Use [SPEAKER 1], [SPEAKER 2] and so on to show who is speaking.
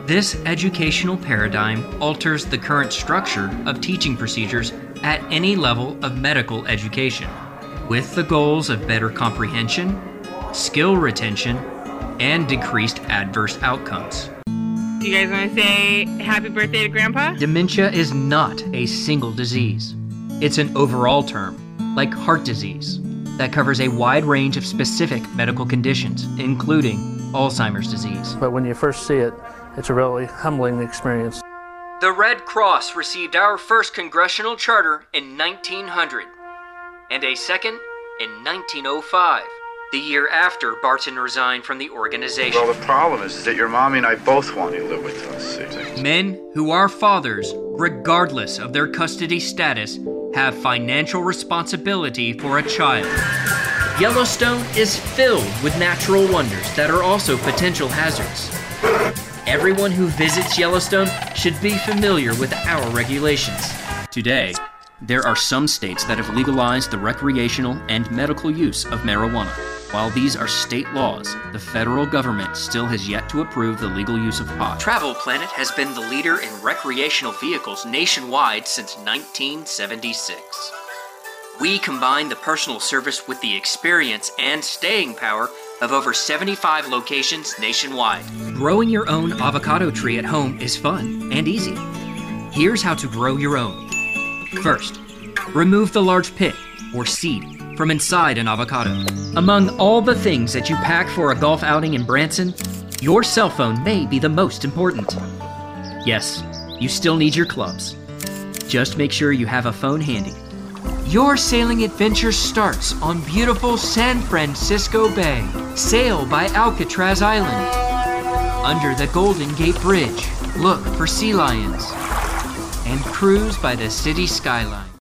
[SPEAKER 1] This educational paradigm alters the current structure of teaching procedures at any level of medical education, with the goals of better comprehension, skill retention, and decreased adverse outcomes.
[SPEAKER 2] You guys want to say happy birthday to Grandpa?
[SPEAKER 1] Dementia is not a single disease. It's an overall term, like heart disease, that covers a wide range of specific medical conditions, including Alzheimer's disease.
[SPEAKER 3] But when you first see it, it's a really humbling experience.
[SPEAKER 1] The Red Cross received our first congressional charter in 1900, and a second in 1905, the year after Barton resigned from the organization.
[SPEAKER 4] Well, the problem is that your mommy and I both want you to live with us. See?
[SPEAKER 1] Men who are fathers, regardless of their custody status, have financial responsibility for a child. Yellowstone is filled with natural wonders that are also potential hazards. Everyone who visits Yellowstone should be familiar with our regulations. Today, there are some states that have legalized the recreational and medical use of marijuana. While these are state laws, the federal government still has yet to approve the legal use of pot. Travel Planet has been the leader in recreational vehicles nationwide since 1976. We combine the personal service with the experience and staying power of over 75 locations nationwide. Growing your own avocado tree at home is fun and easy. Here's how to grow your own. First, remove the large pit or seed from inside an avocado. Among all the things that you pack for a golf outing in Branson, your cell phone may be the most important. Yes, you still need your clubs. Just make sure you have a phone handy. Your sailing adventure starts on beautiful San Francisco Bay. Sail by Alcatraz Island. Under the Golden Gate Bridge, look for sea lions. And cruise by the city skyline.